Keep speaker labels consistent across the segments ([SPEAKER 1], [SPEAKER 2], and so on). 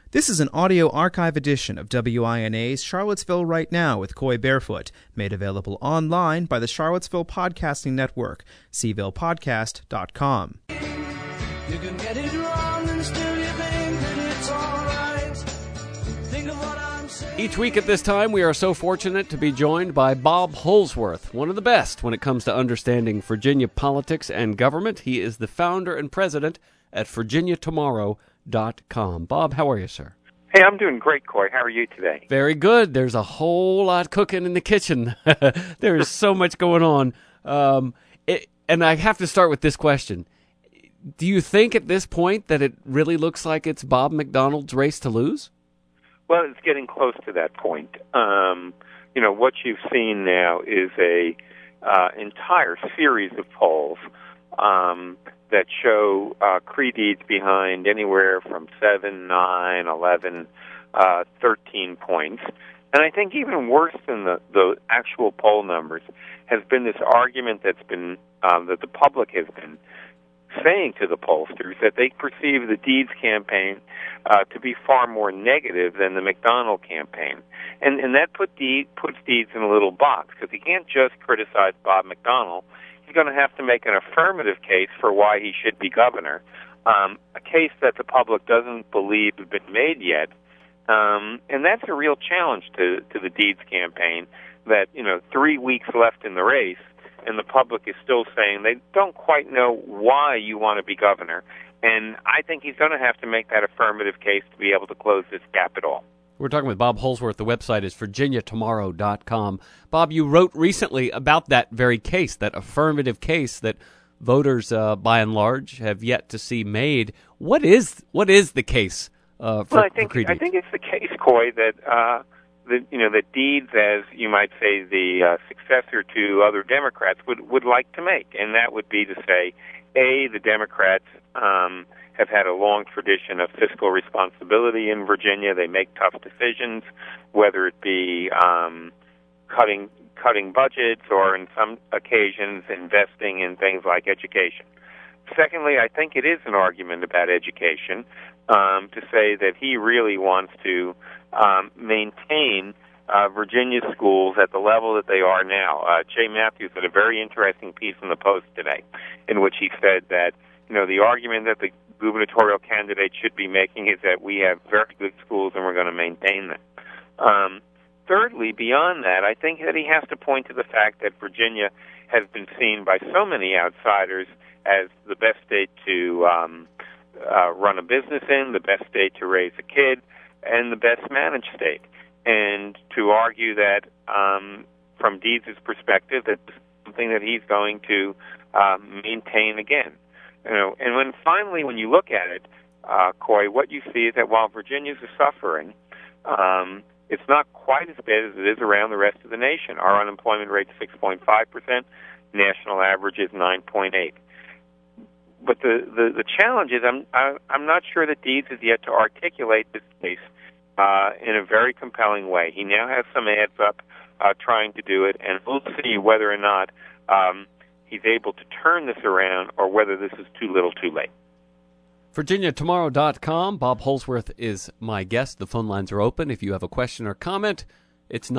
[SPEAKER 1] This is an audio archive edition of WINA's Charlottesville Right Now with Coy Barefoot, made available online by the Charlottesville Podcasting Network, cvillePodcast.com. You can get it wrong and still you think that it's all right. Think of what I'm saying. Each week at this time, we are so fortunate to be joined by Bob Holsworth, one of the best when it comes to understanding Virginia politics and government. He is the founder and president at VirginiaTomorrow.com. Bob, how are you, sir?
[SPEAKER 2] Hey, I'm doing great, Coy. How are you today?
[SPEAKER 1] Very good. There's a whole lot cooking in the kitchen. There's so much going on. And I have to start with this question. Do you think at this point that it really looks like it's Bob McDonnell's race to lose?
[SPEAKER 2] Well, it's getting close to that point. What you've seen now is a entire series of polls that show Creed behind anywhere from 7, 9, 11, 13 points. And I think even worse than the actual poll numbers has been this argument that's been that the public has been saying to the pollsters that they perceive the Deeds campaign to be far more negative than the McDonnell campaign. And that puts Deeds in a little box, because he can't just criticize Bob McDonnell. He's going to have to make an affirmative case for why he should be governor, a case that the public doesn't believe has been made yet. And that's a real challenge to the Deeds campaign, that, 3 weeks left in the race, and the public is still saying they don't quite know why you want to be governor. And I think he's going to have to make that affirmative case to be able to close this gap at all.
[SPEAKER 1] We're talking with Bob Holsworth. The website is VirginiaTomorrow.com. Bob, you wrote recently about that very case, that affirmative case that voters, by and large, have yet to see made. What is the case for Creed?
[SPEAKER 2] I think it's the case, Coy, that that Deeds, as you might say, the successor to other Democrats, would like to make, and that would be to say, the Democrats have had a long tradition of fiscal responsibility in Virginia. They make tough decisions, whether it be cutting budgets or, in some occasions, investing in things like education. Secondly, I think it is an argument about education to say that he really wants to maintain Virginia schools at the level that they are now. Jay Matthews had a very interesting piece in the Post today in which he said that, the argument that the gubernatorial candidate should be making is that we have very good schools and we're going to maintain them. Thirdly, beyond that, I think that he has to point to the fact that Virginia has been seen by so many outsiders as the best state to run a business in, the best state to raise a kid, and the best managed state. And to argue that, from Deeds' perspective, that's something that he's going to maintain again. And when you look at it, Coy, what you see is that while Virginia's suffering, it's not quite as bad as it is around the rest of the nation. Our unemployment rate is 6.5%. National average is 9.8%. But the challenge is I'm not sure that Deeds has yet to articulate this case in a very compelling way. He now has some ads up trying to do it, and we'll see whether or not he's able to turn this around or whether this is too little too late.
[SPEAKER 1] VirginiaTomorrow.com. Bob Holsworth is my guest. The phone lines are open. If you have a question or comment, it's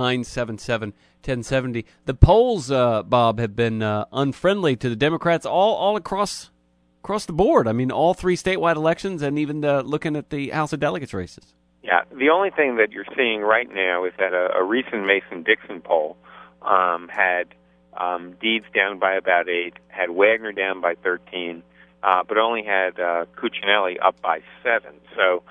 [SPEAKER 1] 977-1070. The polls, Bob, have been unfriendly to the Democrats all across the board. I mean, all three statewide elections, and even looking at the House of Delegates races.
[SPEAKER 2] Yeah, the only thing that you're seeing right now is that a recent Mason-Dixon poll had Deeds down by about 8, had Wagner down by 13, but only had Cuccinelli up by 7. So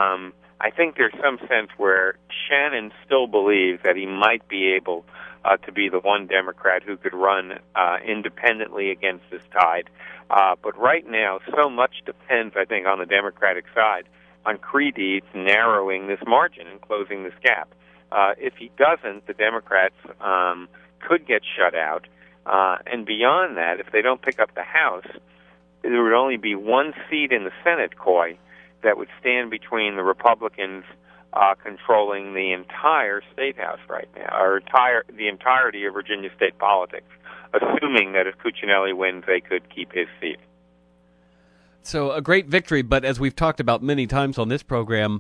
[SPEAKER 2] I think there's some sense where Shannon still believes that he might be able to be the one Democrat who could run independently against this tide. But right now, so much depends, I think, on the Democratic side on Creed narrowing this margin and closing this gap. If he doesn't, the Democrats could get shut out. And beyond that, if they don't pick up the House, there would only be one seat in the Senate, Coy, that would stand between the Republicans controlling the entire state house right now, or the entirety of Virginia state politics, assuming that if Cuccinelli wins, they could keep his seat.
[SPEAKER 1] So a great victory, but as we've talked about many times on this program,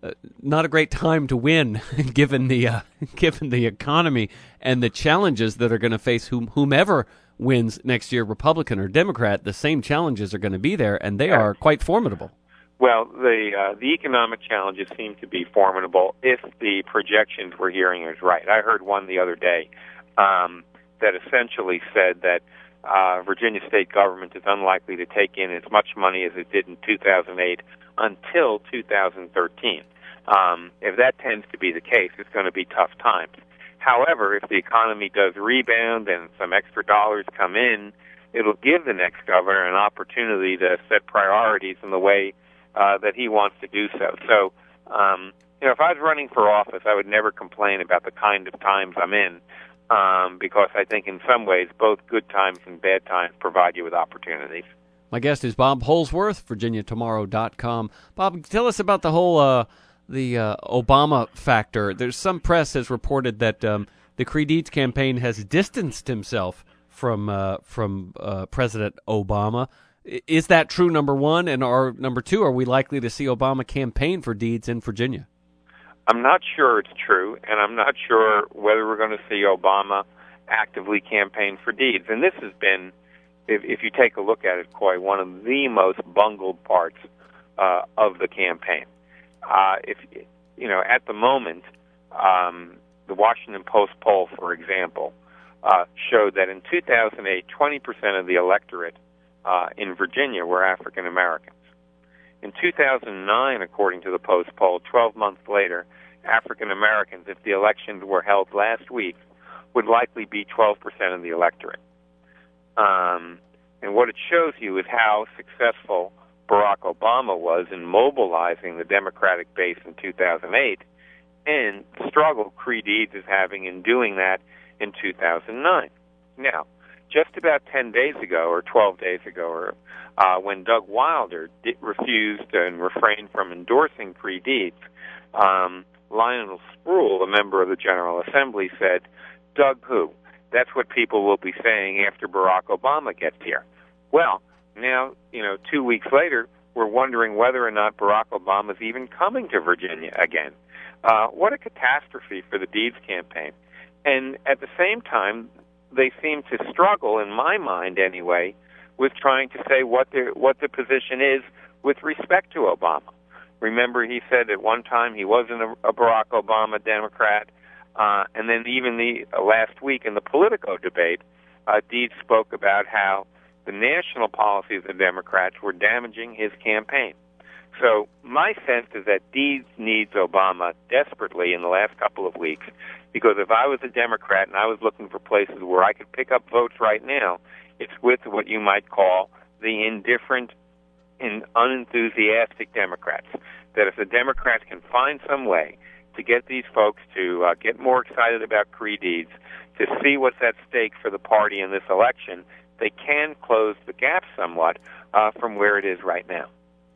[SPEAKER 1] not a great time to win, given the economy and the challenges that are going to face whomever wins next year, Republican or Democrat. The same challenges are going to be there, and they are quite formidable.
[SPEAKER 2] Well, the economic challenges seem to be formidable if the projections we're hearing is right. I heard one the other day that essentially said that Virginia state government is unlikely to take in as much money as it did in 2008 until 2013. If that tends to be the case, it's going to be tough times. However, if the economy does rebound and some extra dollars come in, it'll give the next governor an opportunity to set priorities in the way that he wants to do so. So, if I was running for office, I would never complain about the kind of times I'm in, because I think in some ways both good times and bad times provide you with opportunities.
[SPEAKER 1] My guest is Bob Holsworth, VirginiaTomorrow.com. Bob, tell us about the whole the Obama factor. There's some press has reported that the Creed Deeds campaign has distanced himself from President Obama. Is that true, number one? And number two, are we likely to see Obama campaign for Deeds in Virginia?
[SPEAKER 2] I'm not sure it's true, and I'm not sure whether we're going to see Obama actively campaign for Deeds. And this has been, if you take a look at it, Coy, one of the most bungled parts of the campaign. At the moment, the Washington Post poll, for example, showed that in 2008, 20% of the electorate in Virginia were African Americans. In 2009, according to the Post poll, 12 months later, African Americans, if the elections were held last week, would likely be 12% of the electorate. And what it shows you is how successful Barack Obama was in mobilizing the Democratic base in 2008, and the struggle Creed Deeds is having in doing that in 2009. Now, just about 10 days ago, or 12 days ago, when Doug Wilder refused and refrained from endorsing Creed Deeds, Lionel Spruill, a member of the General Assembly, said, "Doug who? That's what people will be saying after Barack Obama gets here." Well, now, 2 weeks later, we're wondering whether or not Barack Obama is even coming to Virginia again. What a catastrophe for the Deeds campaign. And at the same time, they seem to struggle, in my mind anyway, with trying to say what the position is with respect to Obama. Remember, he said at one time he wasn't a Barack Obama Democrat, and then even last week in the Politico debate, Deeds spoke about how the national policies of the Democrats were damaging his campaign. So my sense is that Deeds needs Obama desperately in the last couple of weeks, because if I was a Democrat and I was looking for places where I could pick up votes right now, it's with what you might call the indifferent and unenthusiastic Democrats. That if the Democrats can find some way to get these folks to get more excited about Creed Deeds, to see what's at stake for the party in this election, they can close the gap somewhat from where it is right now.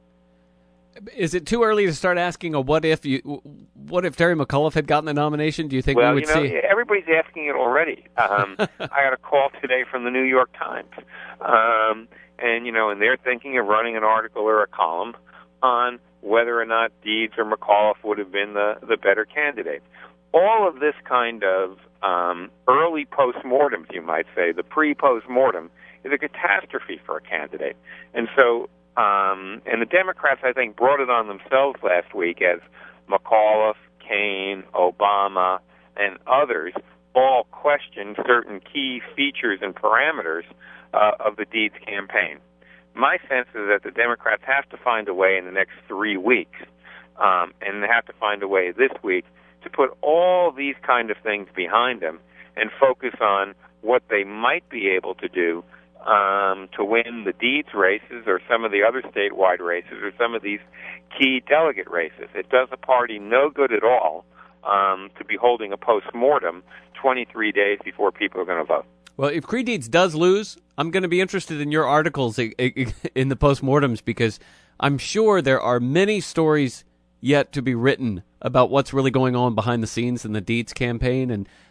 [SPEAKER 1] Is it too early to start asking a what if Terry McAuliffe had gotten the nomination? Do you think we would see?
[SPEAKER 2] Everybody's asking it already. I got a call today from the New York Times, and they're thinking of running an article or a column on whether or not Deeds or McAuliffe would have been the better candidate. All of this kind of early postmortems, you might say, the pre-postmortem, is a catastrophe for a candidate. And so, and the Democrats, I think, brought it on themselves last week as McAuliffe, Kaine, Obama, and others all questioned certain key features and parameters of the Deeds campaign. My sense is that the Democrats have to find a way in the next 3 weeks, and they have to find a way this week to put all these kind of things behind them and focus on what they might be able to do to win the Deeds races or some of the other statewide races or some of these key delegate races. It does the party no good at all to be holding a postmortem 23 days before people are going to vote.
[SPEAKER 1] Well, if Creed Deeds does lose, I'm going to be interested in your articles in the postmortems, because I'm sure there are many stories yet to be written about what's really going on behind the scenes in the Deeds campaign, and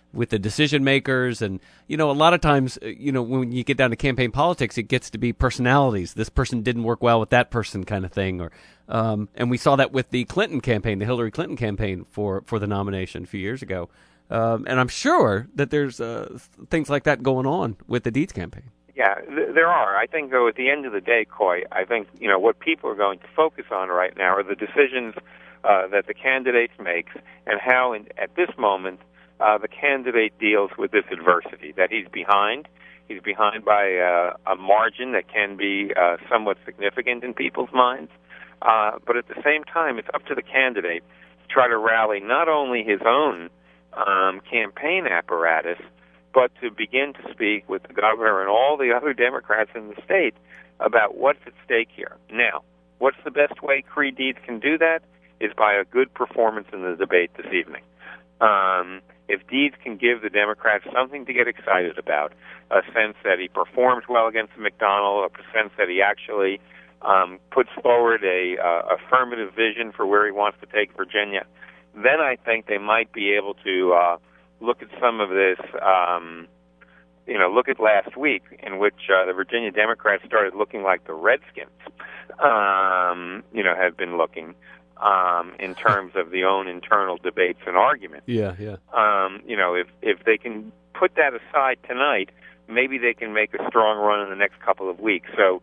[SPEAKER 1] with the decision makers. And, a lot of times, when you get down to campaign politics, it gets to be personalities. This person didn't work well with that person kind of thing. Or and we saw that with the Clinton campaign, the Hillary Clinton campaign for the nomination a few years ago. And I'm sure that there's things like that going on with the Deeds campaign.
[SPEAKER 2] Yeah, there are. I think, though, at the end of the day, Coy, I think, what people are going to focus on right now are the decisions that the candidate makes and how, at this moment, the candidate deals with this adversity, that he's behind. He's behind by a margin that can be somewhat significant in people's minds. But at the same time, it's up to the candidate to try to rally not only his own campaign apparatus, but to begin to speak with the governor and all the other Democrats in the state about what's at stake here. Now, what's the best way Creed Deeds can do that is by a good performance in the debate this evening. If Deeds can give the Democrats something to get excited about, a sense that he performed well against McDonnell, a sense that he actually puts forward a affirmative vision for where he wants to take Virginia, then I think they might be able to look at some of this, look at last week in which the Virginia Democrats started looking like the Redskins, have been looking in terms of the own internal debates and arguments.
[SPEAKER 1] Yeah.
[SPEAKER 2] If they can put that aside tonight, maybe they can make a strong run in the next couple of weeks. So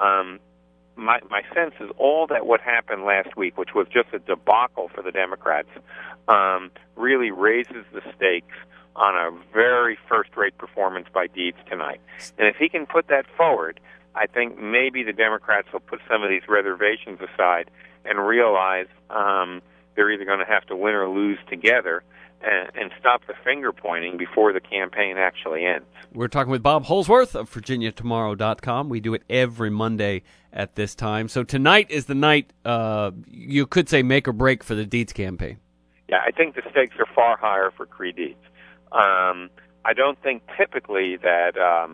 [SPEAKER 2] my sense is all that what happened last week, which was just a debacle for the Democrats, really raises the stakes on a very first-rate performance by Deeds tonight. And if he can put that forward, I think maybe the Democrats will put some of these reservations aside and realize they're either going to have to win or lose together and stop the finger-pointing before the campaign actually ends. We're
[SPEAKER 1] talking with Bob Holsworth of VirginiaTomorrow.com. We do it every Monday at this time. So tonight is the night, you could say, make or break for the Deeds campaign.
[SPEAKER 2] Yeah, I think the stakes are far higher for Creed Deeds. I don't think typically that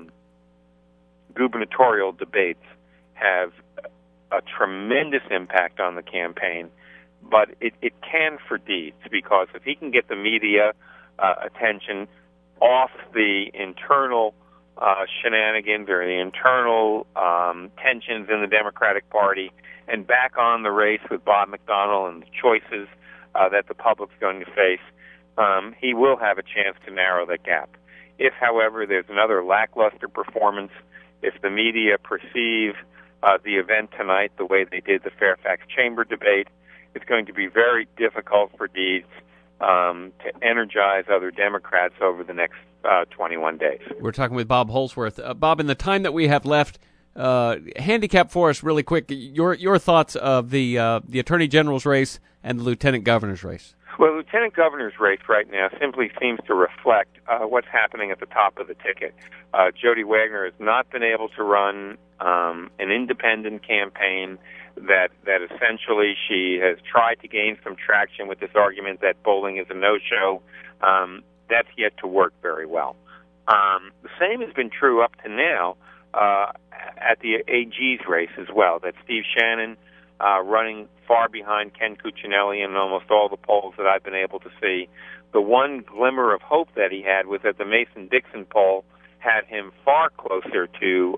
[SPEAKER 2] gubernatorial debates have a tremendous impact on the campaign, but it can for Deeds, because if he can get the media attention off the internal shenanigans or the internal tensions in the Democratic Party and back on the race with Bob McDonnell and the choices that the public's going to face, he will have a chance to narrow that gap. If, however, there's another lackluster performance, if the media perceive the event tonight the way they did the Fairfax Chamber debate, it's going to be very difficult for Deeds to energize other Democrats over the next 21 days.
[SPEAKER 1] We're talking with Bob Holsworth. Bob, in the time that we have left, handicap for us really quick, your thoughts of the Attorney General's race and the Lieutenant Governor's race.
[SPEAKER 2] Well, the Lieutenant Governor's race right now simply seems to reflect what's happening at the top of the ticket. Jody Wagner has not been able to run an independent campaign, that essentially she has tried to gain some traction with this argument that bowling is a no-show. That's yet to work very well. The same has been true up to now at the AG's race as well, that Steve Shannon running far behind Ken Cuccinelli in almost all the polls that I've been able to see. The one glimmer of hope that he had was that the Mason-Dixon poll had him far closer to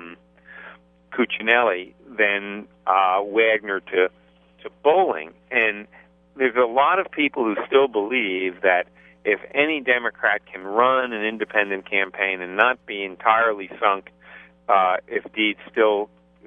[SPEAKER 2] Cuccinelli than Wagner to bowling. And there's a lot of people who still believe that if any Democrat can run an independent campaign and not be entirely sunk if Deeds still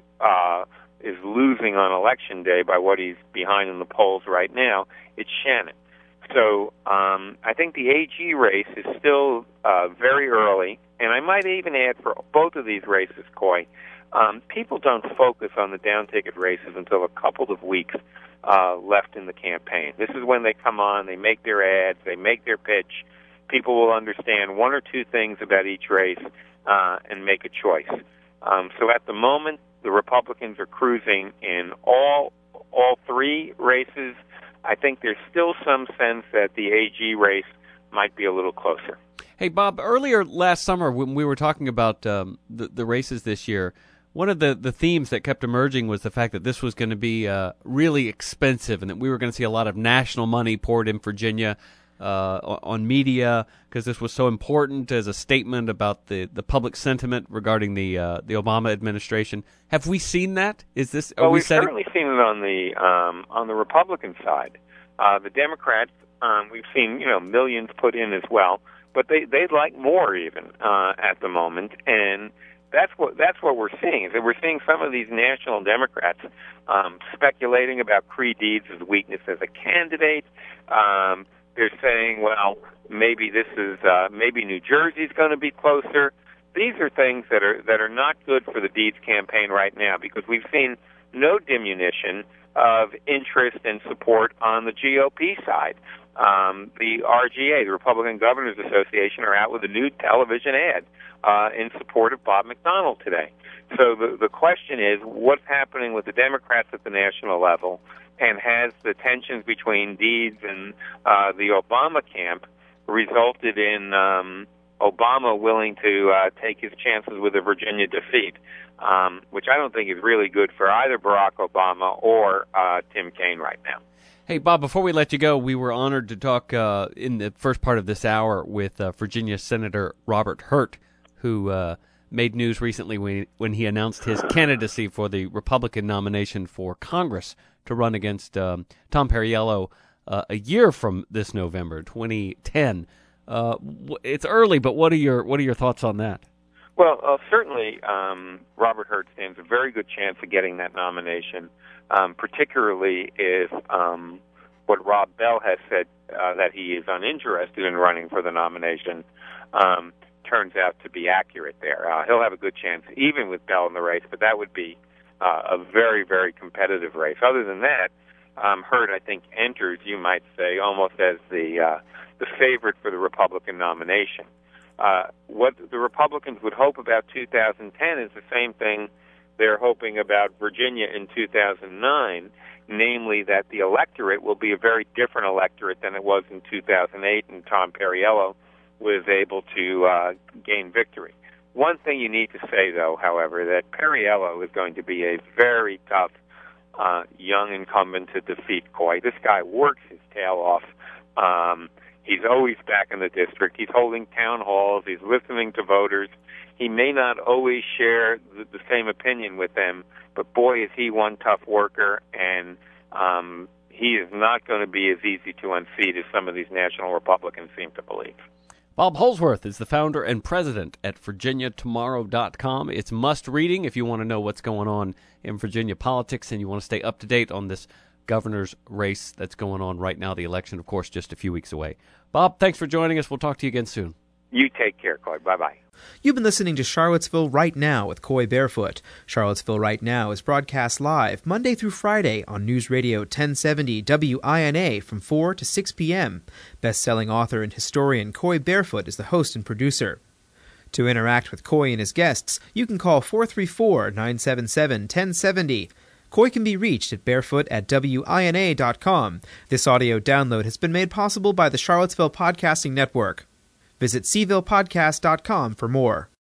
[SPEAKER 2] is losing on Election Day by what he's behind in the polls right now, it's Shannon. So I think the AG race is still very early, and I might even add for both of these races, Coy, people don't focus on the down-ticket races until a couple of weeks left in the campaign. This is when they come on, they make their ads, they make their pitch. People will understand one or two things about each race and make a choice. So at the moment, the Republicans are cruising in all three races. I think there's still some sense that the AG race might be a little closer.
[SPEAKER 1] Hey, Bob, earlier last summer when we were talking about the races this year, one of the themes that kept emerging was the fact that this was going to be really expensive and that we were going to see a lot of national money poured in Virginia. on media because this was so important as a statement about the public sentiment regarding the Obama administration. Have we seen that? Is this?
[SPEAKER 2] Well, we've certainly seen it on the Republican side. The Democrats, we've seen millions put in as well, but they'd like more even at the moment, and that's what we're seeing. Is that we're seeing some of these national Democrats speculating about Creigh Deeds' weakness as a candidate. They're saying, well, maybe this is maybe New Jersey's going to be closer. These are things that are not good for the Deeds campaign right now because we've seen no diminution of interest and support on the GOP side. The RGA, the Republican Governors Association, are out with a new television ad in support of Bob McDonnell today. So the question is, what's happening with the Democrats at the national level, and has the tensions between Deeds and the Obama camp resulted in Obama willing to take his chances with a Virginia defeat, which I don't think is really good for either Barack Obama or Tim Kaine right now.
[SPEAKER 1] Hey, Bob, before we let you go, we were honored to talk in the first part of this hour with Virginia Senator Robert Hurt, who made news recently when he announced his candidacy for the Republican nomination for Congress to run against Tom Perriello a year from this November, 2010. It's early, but what are your thoughts on that?
[SPEAKER 2] Well, certainly Robert Hurt stands a very good chance of getting that nomination, particularly if what Rob Bell has said that he is uninterested in running for the nomination turns out to be accurate there. He'll have a good chance even with Bell in the race, but that would be a very, very competitive race. Other than that, Hurt, I think, enters, you might say, almost as the favorite for the Republican nomination. What the Republicans would hope about 2010 is the same thing they're hoping about Virginia in 2009, namely that the electorate will be a very different electorate than it was in 2008, and Tom Perriello was able to gain victory. One thing you need to say, though, however, that Perriello is going to be a very tough young incumbent to defeat Coy. This guy works his tail off. He's always back in the district. He's holding town halls. He's listening to voters. He may not always share the same opinion with them, but boy, is he one tough worker, and he is not going to be as easy to unseat as some of these national Republicans seem to believe.
[SPEAKER 1] Bob Holsworth is the founder and president at VirginiaTomorrow.com. It's must-reading if you want to know what's going on in Virginia politics and you want to stay up to date on this governor's race that's going on right now. The election, of course, just a few weeks away. Bob, thanks for joining us. We'll talk to you again soon.
[SPEAKER 2] You take care, Coy. Bye-bye.
[SPEAKER 3] You've been listening to Charlottesville Right Now with Coy Barefoot. Charlottesville Right Now is broadcast live Monday through Friday on News Radio 1070 WINA from 4 to 6 p.m. Best-selling author and historian Coy Barefoot is the host and producer. To interact with Coy and his guests, you can call 434-977-1070. Coy can be reached at barefoot@wina.com. This audio download has been made possible by the Charlottesville Podcasting Network. Visit cvillepodcast.com for more.